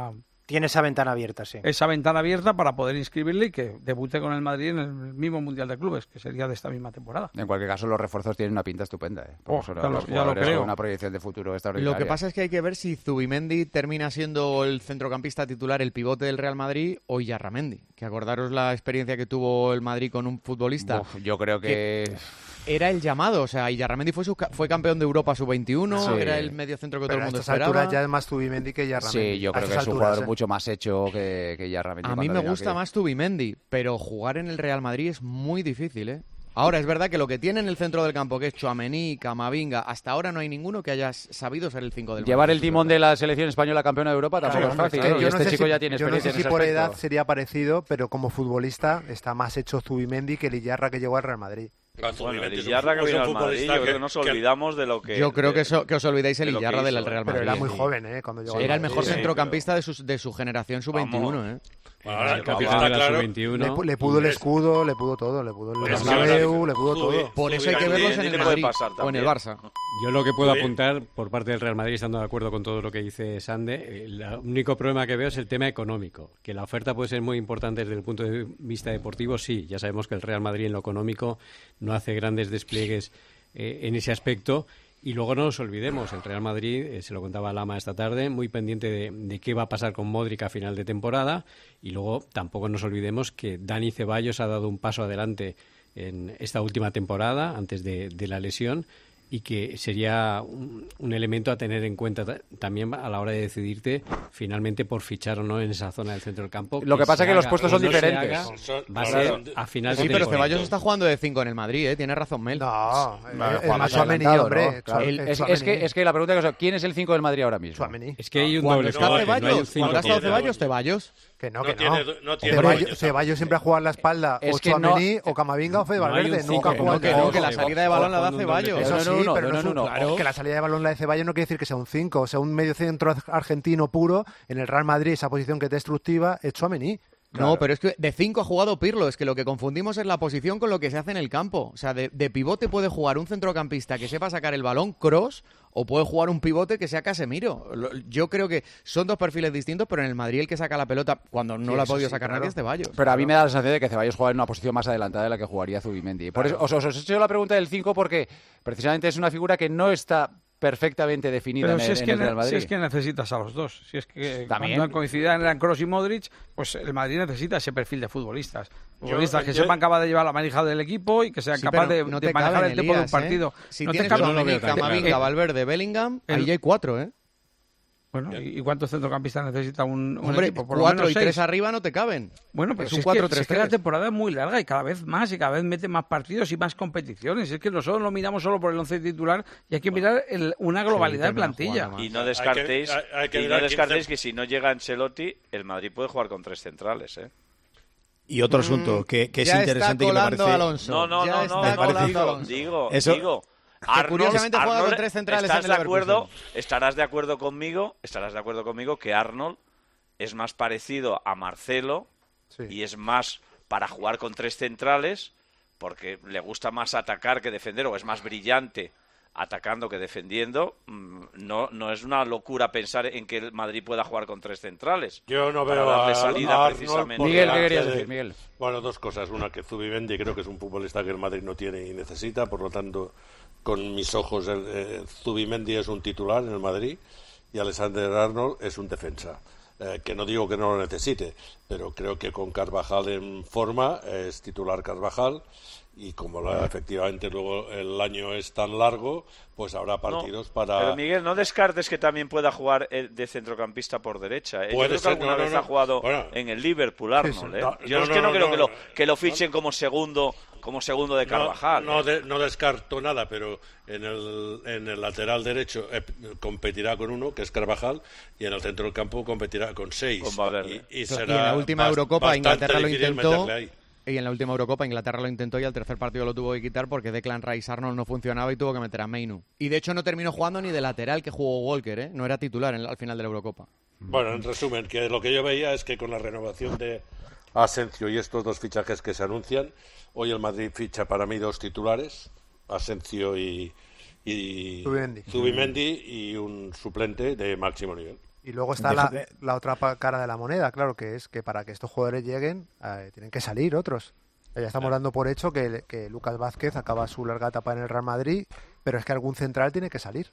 Tiene esa ventana abierta, sí. Esa ventana abierta para poder inscribirle y que debute con el Madrid en el mismo Mundial de Clubes, que sería de esta misma temporada. En cualquier caso, los refuerzos tienen una pinta estupenda. ¿eh? Oh, Eso, ya, los lo, ya lo creo. Una proyección de futuro extraordinaria. Lo que pasa es que hay que ver si Zubimendi termina siendo el centrocampista titular, el pivote del Real Madrid, o Iyarramendi. Que acordaros la experiencia que tuvo el Madrid con un futbolista. Uf, yo creo que... que era el llamado, o sea, Iyarramendi fue, su, fue campeón de Europa sub veintiuno, sí. Era el mediocentro que Pero todo el mundo a estas esperaba. alturas ya es más Zubimendi que Iyarramendi. Sí, yo creo que es un alturas, jugador ¿eh? mucho más hecho que, que Iyarramendi. A mí me gusta aquí. más Zubimendi, pero jugar en el Real Madrid es muy difícil, ¿eh? Ahora, es verdad que lo que tiene en el centro del campo, que es Tchouaméni, Camavinga, hasta ahora no hay ninguno que haya sabido ser el cinco del Madrid. Llevar el timón de la selección española campeona de Europa tampoco Claro, es fácil. claro, ¿eh? Y yo este no sé chico si, ya tiene yo no experiencia sé si en ese por aspecto. edad sería parecido, pero como futbolista está más hecho Zubimendi que el Iyarra que llegó al Real Madrid. Bueno, el Iyarra que vino al Madrid, yo creo que nos olvidamos de lo que... Yo creo de, que, eso, que os olvidáis el de Iyarra hizo, del Real Madrid. Pero era muy joven, ¿eh? Cuando llegó Era al el Madrid. mejor Sí, centrocampista pero... de, su, de su generación sub veintiuno, ¿eh? Bueno, ahora, el capitán está de la claro, sub veintiuno. Le, le pudo el escudo, le pudo todo, le pudo el Es que Bernabéu, le pudo Zubi- todo. Por eso hay que verlos en el Madrid o en el Barça. Yo lo que puedo Muy bien. apuntar por parte del Real Madrid, estando de acuerdo con todo lo que dice Sande, el único problema que veo es el tema económico. Que la oferta puede ser muy importante desde el punto de vista deportivo, sí. Ya sabemos que el Real Madrid en lo económico no hace grandes despliegues eh, en ese aspecto. Y luego no nos olvidemos, el Real Madrid, eh, se lo contaba Lama esta tarde, muy pendiente de, de qué va a pasar con Modric a final de temporada. Y luego tampoco nos olvidemos que Dani Ceballos ha dado un paso adelante en esta última temporada, antes de, de la lesión, y que sería un, un elemento a tener en cuenta ta- también a la hora de decidirte finalmente por fichar o no en esa zona del centro del campo. Lo que pasa es que los haga puestos o son no se diferentes. haga, Son- va a claro. ser a final Sí, de pero temporada. Ceballos está jugando de cinco en el Madrid, ¿eh? Tiene razón Mel. No, Bueno, es Juan más más Tchouaméni, adelantado, hombre. ¿no? Claro. Tchouaméni. El- es, es que, es que la pregunta es, ¿quién es el cinco del Madrid ahora mismo? Tchouaméni. Es que hay un Cuando doble está frontal, no hay un Ceballos, cinco cuando ha estado tiene- Ceballos, Ceballos. Que no, No que tiene- no. no tiene Ceballos, dueño, Ceballos siempre ha jugado en la espalda Es o que no- Tchouaméni o Camavinga o Fede no hay un Valverde. cinco, Nunca ha que jugado no, en que todo. no, que la salida de balón la da Ceballos. Eso No, sí, no, no, pero no, no es no, un- no. claro, que la salida de balón la de Ceballos no quiere decir que sea un cinco, o sea, un medio centro argentino puro en el Real Madrid, esa posición que es destructiva es Tchouaméni. No, pero es que de cinco ha jugado Pirlo. Es que lo que confundimos es la posición con lo que se hace en el campo. O sea, de, de pivote puede jugar un centrocampista que sepa sacar el balón, cross, o puede jugar un pivote que sea Casemiro. Lo- Yo creo que son dos perfiles distintos, pero en el Madrid el que saca la pelota cuando no Sí, la ha eso podido sí, sacar claro. nadie es Ceballos. Pero a mí me da la sensación de que Ceballos juega en una posición más adelantada de la que jugaría Zubimendi. Por eso os, os- os he hecho la pregunta del cinco porque precisamente es una figura que no está perfectamente definida Pero en, si el, es, en que, el Real ne- Madrid. si es que necesitas a los dos. Si es que También. cuando coincidan eran Kroos y Modric, pues el Madrid necesita ese perfil de futbolistas. Futbolistas que yo- sepan capaz de llevar la manija del equipo y que sean Sí, capaces pero de, no de te manejar caben, el tiempo de un Elías, ¿eh? partido. Si no te tienes caben. Tchouaméni, Eh, Camavinga, eh, Valverde, Bellingham, el- ahí ya hay cuatro, ¿eh? Bueno, ¿y y cuántos centrocampistas necesita un, un Hombre, equipo? Por lo cuatro menos y seis. tres arriba no te caben. Bueno, pero es si un es, cuatro que, si tres es que la tres. temporada es muy larga y cada vez más y cada vez mete más partidos y más competiciones. Es que nosotros lo miramos solo por el once titular y hay que mirar el- una globalidad de plantilla. Y no Hay descartéis, que- hay- hay que y no mirar descartéis quince que si no llega Ancelotti, el Madrid puede jugar con tres centrales, ¿eh? Y otro asunto que, que es ya interesante está y que me colando parece... Alonso. No, no, Ya no, está no, no, colando digo, Alonso. digo, Eso- digo. curiosamente juega con tres centrales ¿estás en de el acuerdo? Estarás de acuerdo conmigo, estarás de acuerdo conmigo que Arnold es más parecido a Marcelo y es más para jugar con tres centrales porque le gusta más atacar que defender o es más brillante atacando que defendiendo. Mm, No, no es una locura pensar en que el Madrid pueda jugar con tres centrales. Yo no para veo darle a, salida a Arnold precisamente. por Miguel, ¿qué delante querías de- decir, Miguel? Bueno, dos cosas. Una, que Zubimendi creo que es un futbolista que el Madrid no tiene y necesita, por lo tanto, con mis ojos, el, eh, Zubimendi es un titular en el Madrid y Alexander Arnold es un defensa. Eh, que no digo que no lo necesite, pero creo que con Carvajal en forma es titular Carvajal y como la, efectivamente luego el año es tan largo, pues habrá partidos No, para... Pero Miguel, no descartes que también pueda jugar el de centrocampista por derecha. ¿eh? Yo Puede creo que ser, alguna no, no, vez no. ha jugado Bueno. en el Liverpool Arnold. sí. ¿eh? No, Yo no, es que no, no, creo no, que, lo, no. que lo fichen como segundo como segundo de Carvajal. No, no, ¿eh? de- no descarto nada, pero en el, en el lateral derecho eh, competirá con uno, que es Carvajal, y en el centro del campo competirá con seis. Con Valverde. Y, y Y será en la última bast- Eurocopa bastante Inglaterra lo difícil intentó. meterle ahí. Y en la última Eurocopa Inglaterra lo intentó y al tercer partido lo tuvo que quitar porque Declan Rice Arnold no funcionaba y tuvo que meter a Mainu. Y de hecho no terminó jugando ni de lateral que jugó Walker, ¿eh? No era titular en- al final de la Eurocopa. Bueno, en resumen, que lo que yo veía es que con la renovación de Asensio y estos dos fichajes que se anuncian, hoy el Madrid ficha para mí dos titulares, Asensio y, y Zubimendi. Zubimendi, y un suplente de máximo nivel. Y luego está Deja la, de- la otra pa- cara de la moneda, claro, que es que para que estos jugadores lleguen eh, tienen que salir otros. Ya estamos dando por hecho que, que Lucas Vázquez acaba su larga etapa en el Real Madrid, pero es que algún central tiene que salir.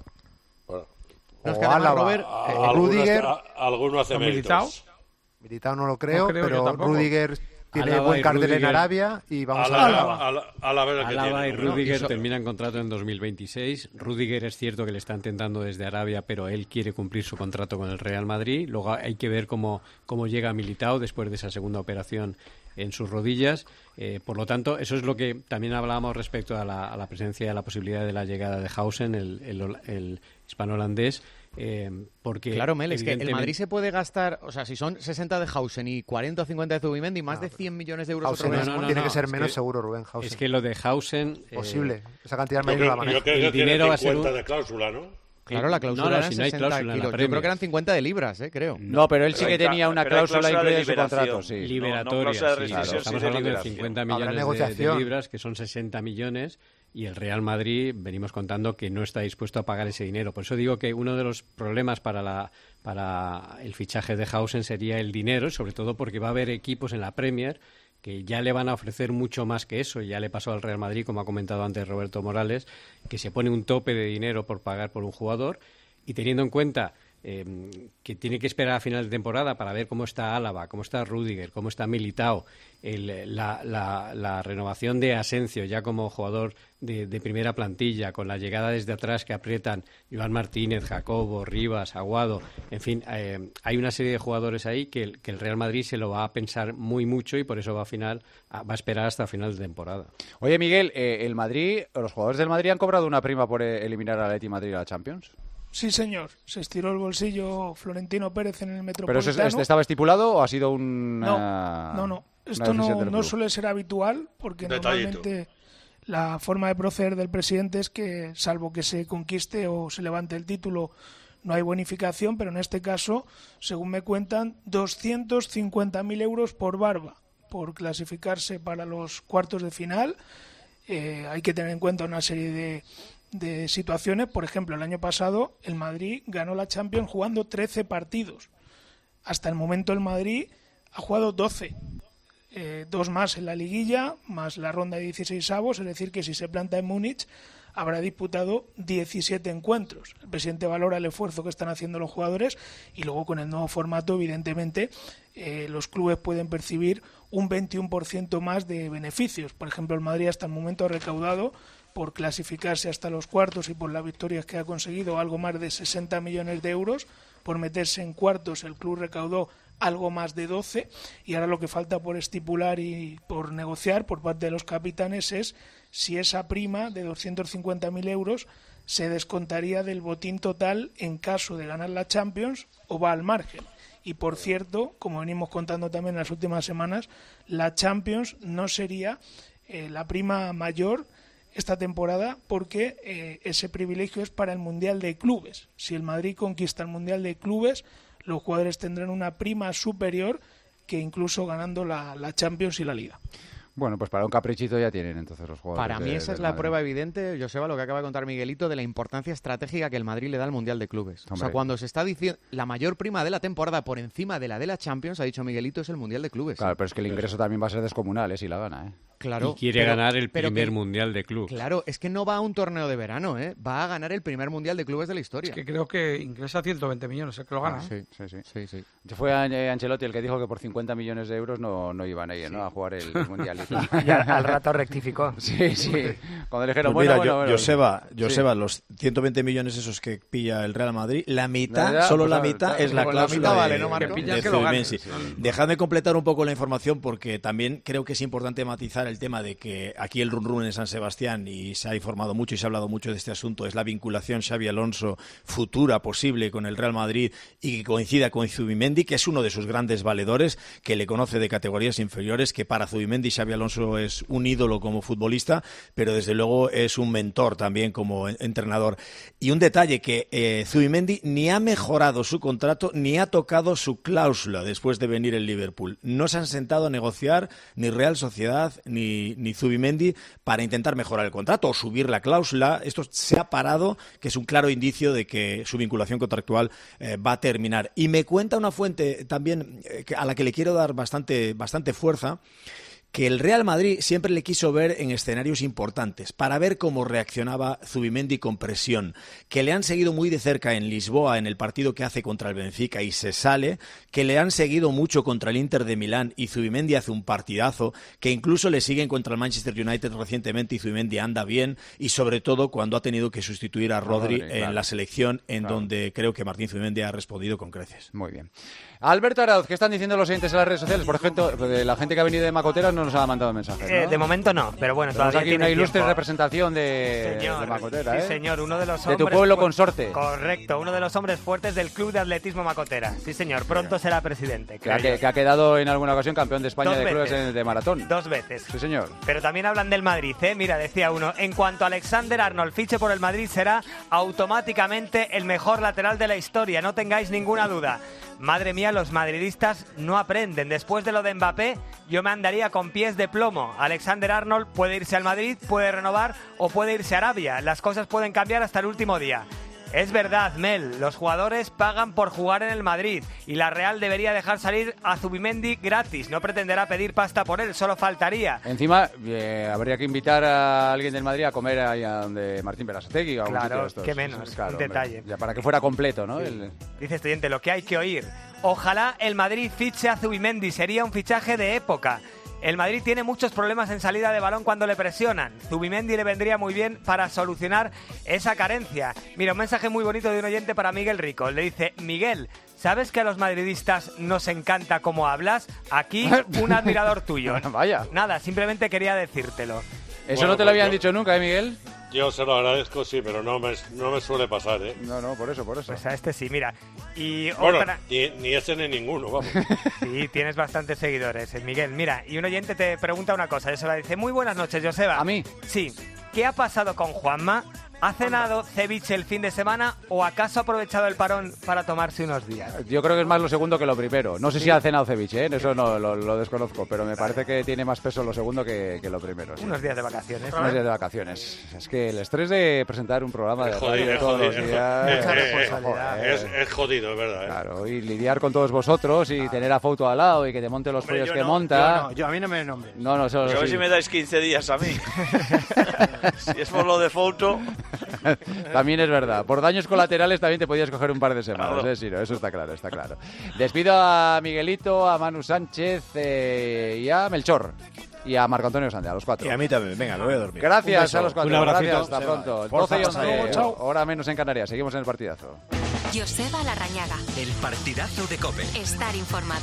Bueno. O No, es que además, Álava, Robert, eh, Alguno Rudiger, hace- a- alguno hace ¿Con Militao? méritos. Militao no lo creo, No creo yo pero tampoco. Rudiger tiene Álava buen y cartel en Rudiger. Arabia y vamos a ver. Álava, Álava, Álava es el que Álava y tiene, ¿no? Rudiger Eso- terminan contrato en dos mil veintiséis. Rudiger es cierto que le están tentando desde Arabia, pero él quiere cumplir su contrato con el Real Madrid. Luego hay que ver cómo, cómo llega Militao después de esa segunda operación en sus rodillas. Eh, por lo tanto, eso es lo que también hablábamos respecto a la, a la presencia y a la posibilidad de la llegada de Hausen, el, el, el hispano-holandés. Eh, porque Claro, Mel, es que el evidentemente- Madrid se puede gastar, o sea, si son sesenta de Hausen y cuarenta o cincuenta de Zubimendi, más de cien millones de euros Hausen otra vez. es- no, no, tiene no, que ser es menos que- seguro, Rubén Hausen. Es que lo de Hausen... eh, Posible. Esa cantidad Yo Madrid no la creo, maneja. yo creo El que tiene dinero va a ser cincuenta un- de cláusula, ¿no? Claro, la cláusula No, no, eran si no hay sesenta cláusula en la kilos. Yo Premier. creo que eran cincuenta de libras, eh, creo. No, pero él sí Pero que hay cla- tenía una pero hay cláusula cláusula de incluida en su liberación. contrato, sí. No, no Liberatoria, cláusula de sí, rescisión, claro. Estamos sí de hablando de liberación. cincuenta Habrá millones de, de negociación. libras, que son sesenta millones, y el Real Madrid, venimos contando que no está dispuesto a pagar ese dinero. Por eso digo que uno de los problemas para, la, para el fichaje de Hausen sería el dinero, sobre todo porque va a haber equipos en la Premier que ya le van a ofrecer mucho más que eso. Ya le pasó al Real Madrid, como ha comentado antes Roberto Morales, que se pone un tope de dinero por pagar por un jugador, y teniendo en cuenta eh, que tiene que esperar a final de temporada para ver cómo está Álava, cómo está Rudiger, cómo está Militao, el, la, la, la renovación de Asensio ya como jugador de, de primera plantilla, con la llegada desde atrás que aprietan Joan Martínez, Jacobo, Rivas, Aguado, en fin, eh, hay una serie de jugadores ahí que el, que el Real Madrid se lo va a pensar muy mucho y por eso va a, final, a, va a esperar hasta final de temporada. Oye, Miguel, eh, el Madrid, los jugadores del Madrid han cobrado una prima por eh, eliminar al Atleti Madrid a la Champions. Sí, señor. Se estiró el bolsillo Florentino Pérez en el ¿Pero Metropolitano. eso es- estaba estipulado o ha sido un No, una- no, no. una Esto decisión no, del no club? suele ser habitual porque Detallito. normalmente la forma de proceder del presidente es que, salvo que se conquiste o se levante el título, no hay bonificación, pero en este caso, según me cuentan, doscientos cincuenta mil euros por barba, por clasificarse para los cuartos de final. Eh, hay que tener en cuenta una serie de, de situaciones. Por ejemplo, el año pasado el Madrid ganó la Champions jugando trece partidos. Hasta el momento el Madrid ha jugado doce. Eh, dos más en la liguilla, más la ronda de dieciséis avos, es decir, que si se planta en Múnich habrá disputado diecisiete encuentros. El presidente valora el esfuerzo que están haciendo los jugadores y luego con el nuevo formato, evidentemente, eh, los clubes pueden percibir un veintiuno por ciento más de beneficios. Por ejemplo, el Madrid hasta el momento ha recaudado, por clasificarse hasta los cuartos y por las victorias que ha conseguido, algo más de sesenta millones de euros. Por meterse en cuartos el club recaudó algo más de doce, y ahora lo que falta por estipular y por negociar por parte de los capitanes es si esa prima de doscientos cincuenta mil euros se descontaría del botín total en caso de ganar la Champions o va al margen. Y por cierto, como venimos contando también en las últimas semanas, la Champions no sería eh, la prima mayor esta temporada porque eh, ese privilegio es para el Mundial de Clubes. Si el Madrid conquista el Mundial de Clubes, los jugadores tendrán una prima superior que incluso ganando la, la Champions y la Liga. Bueno, pues para un caprichito ya tienen entonces los jugadores. Para mí de- esa es del la Madrid. prueba evidente, Joseba, lo que acaba de contar Miguelito, de la importancia estratégica que el Madrid le da al Mundial de Clubes. O sea, Hombre. cuando se está diciendo la mayor prima de la temporada por encima de la de la Champions, ha dicho Miguelito, es el Mundial de Clubes. Claro, pero es que el ingreso también va a ser descomunal, ¿eh? Si la gana, ¿eh? Claro, y quiere pero- ganar el pero primer que- Mundial de Club. Claro, es que no va a un torneo de verano, ¿eh? Va a ganar el primer Mundial de Clubes de la historia. Es que creo que ingresa ciento veinte millones, el que lo gana. Ah, ¿eh? sí, sí, sí. Sí, sí. Fue eh, Ancelotti el que dijo que por cincuenta millones de euros no, no iban a ir, ¿no? A jugar el Mundial. Y al, al rato rectificó. Sí, sí. Cuando le dijeron, Pues bueno, mira, bueno, yo, bueno. Joseba, Joseba, Sí. los ciento veinte millones esos que pilla el Real Madrid, la mitad, Ya, ya, solo pues, la a ver, mitad claro, es la con la cláusula mitad de, vale, ¿no, Marco? de- Que pillan de que lo ganen. Zubimendi. Dejadme completar un poco la información porque también creo que es importante matizar el tema de que aquí el run run en San Sebastián, y se ha informado mucho y se ha hablado mucho de este asunto, es la vinculación Xavi Alonso futura posible con el Real Madrid y que coincida con Zubimendi, que es uno de sus grandes valedores, que le conoce de categorías inferiores, que para Zubimendi Xavi Alonso es un ídolo como futbolista, pero desde luego es un mentor también como en- entrenador. Y un detalle, que eh, Zubimendi ni ha mejorado su contrato ni ha tocado su cláusula después de venir el Liverpool. No se han sentado a negociar ni Real Sociedad, ni ni, ni Zubimendi para intentar mejorar el contrato o subir la cláusula. Esto se ha parado, que es un claro indicio de que su vinculación contractual eh, va a terminar. Y me cuenta una fuente también eh, a la que le quiero dar bastante, bastante fuerza, que el Real Madrid siempre le quiso ver en escenarios importantes para ver cómo reaccionaba Zubimendi con presión, que le han seguido muy de cerca en Lisboa en el partido que hace contra el Benfica y se sale, que le han seguido mucho contra el Inter de Milán y Zubimendi hace un partidazo, que incluso le siguen contra el Manchester United recientemente y Zubimendi anda bien, y sobre todo cuando ha tenido que sustituir a Rodri, Rodri en claro. la selección, en claro. donde creo que Martín Zubimendi ha respondido con creces. Muy bien. Alberto Arauz, ¿qué están diciendo los oyentes en las redes sociales? Por ejemplo, la gente que ha venido de Macotera no nos ha mandado mensajes, ¿no? Eh, de momento no, pero bueno, tenemos todavía aquí una ilustre tiempo. representación de, señor, de Macotera, ¿eh? Sí, señor, uno de los hombres... De tu pueblo consorte. Correcto, uno de los hombres fuertes del Club de Atletismo Macotera. Sí, señor, pronto será presidente. Que ha, que, que ha quedado en alguna ocasión campeón de España Dos de veces. clubes de maratón. Dos veces. Sí, señor. Pero también hablan del Madrid, ¿eh? Mira, decía uno, en cuanto Alexander Arnold fiche por el Madrid será automáticamente el mejor lateral de la historia, no tengáis ninguna duda. Madre mía, los madridistas no aprenden. Después de lo de Mbappé, yo me andaría con pies de plomo. Alexander Arnold puede irse al Madrid, puede renovar o puede irse a Arabia. Las cosas pueden cambiar hasta el último día. Es verdad, Mel, los jugadores pagan por jugar en el Madrid y la Real debería dejar salir a Zubimendi gratis. No pretenderá pedir pasta por él, solo faltaría. Encima, eh, habría que invitar a alguien del Madrid a comer ahí a donde Martín Berasategui o algún Claro, sitio de estos. qué menos, Claro, un hombre, detalle. ya para que fuera completo, ¿no? Sí. El... Dice estudiante, lo que hay que oír. Ojalá el Madrid fiche a Zubimendi, sería un fichaje de época. El Madrid tiene muchos problemas en salida de balón cuando le presionan. Zubimendi le vendría muy bien para solucionar esa carencia. Mira, un mensaje muy bonito de un oyente para Miguel Rico. Le dice, Miguel, ¿sabes que a los madridistas nos encanta cómo hablas? Aquí, un admirador tuyo. Vaya. Nada, simplemente quería decírtelo. Eso Bueno, no te lo pues habían yo- dicho nunca, ¿eh, Miguel? Yo se lo agradezco, sí, pero no me, no me suele pasar, ¿eh? No, no, por eso, por eso. Pues a este sí, mira. Y Bueno, otra... ni, ni ese ni ninguno, vamos. Sí, tienes bastantes seguidores, eh, Miguel. Mira, y un oyente te pregunta una cosa. Eso le dice, muy buenas noches, Joseba. ¿A mí? Sí. ¿Qué ha pasado con Juanma? ¿Ha cenado ceviche el fin de semana o acaso ha aprovechado el parón para tomarse unos días? Yo creo que es más lo segundo que lo primero. No sé Sí. si ha cenado ceviche, ¿eh? Eso no lo, lo desconozco, pero me parece que tiene más peso lo segundo que, que lo primero. Sí. Unos días de vacaciones. Unos días de vacaciones. Es que el estrés de presentar un programa de Es radio jodido, es todos los jodido. días... Mucha eh, responsabilidad. joder. Es, es jodido, es verdad. ¿eh? Claro, y lidiar con todos vosotros y tener a Fouto al lado y que te monte los Hombre, pollos yo que no, monta. Yo, no, yo a mí no me nombres. No, no, solo Pues a ver sí. si me dais quince días a mí. Si es por lo de Fouto... También es verdad. Por daños colaterales también te podías coger un par de semanas. Claro. ¿eh? Sí, no, eso está claro, está claro. Despido a Miguelito, a Manu Sánchez eh, y a Melchor. Y a Marco Antonio Sande, a los cuatro. Y a mí también. Venga, me voy a dormir. Un Gracias beso. a los cuatro. Un abracito. Gracias, hasta Se pronto. va. doce y Porfa, once, hasta luego, hora menos en Canarias. Seguimos en el partidazo. Joseba Larrañaga. El partidazo de COPE. Estar informado.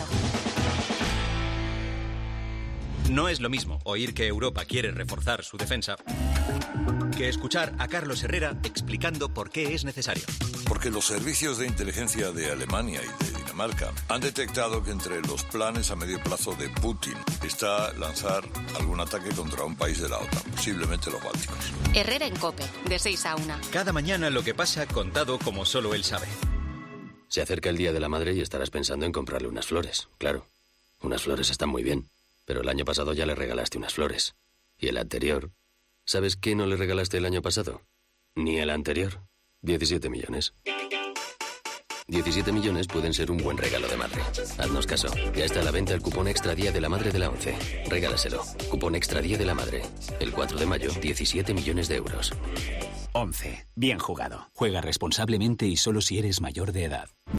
No es lo mismo oír que Europa quiere reforzar su defensa que escuchar a Carlos Herrera explicando por qué es necesario. Porque los servicios de inteligencia de Alemania y de Dinamarca han detectado que entre los planes a medio plazo de Putin está lanzar algún ataque contra un país de la OTAN, posiblemente los bálticos. Herrera en COPE, de seis a una. Cada mañana lo que pasa contado como solo él sabe. Se acerca el Día de la Madre y estarás pensando en comprarle unas flores. Claro, unas flores están muy bien, pero el año pasado ya le regalaste unas flores. Y el anterior... ¿Sabes qué no le regalaste el año pasado? Ni el anterior. diecisiete millones. diecisiete millones pueden ser un buen regalo de madre. Haznos caso. Ya está a la venta el cupón Extra Día de la Madre de la ONCE. Regálaselo. Cupón Extra Día de la Madre. El cuatro de mayo, diecisiete millones de euros. ONCE. Bien jugado. Juega responsablemente y solo si eres mayor de edad.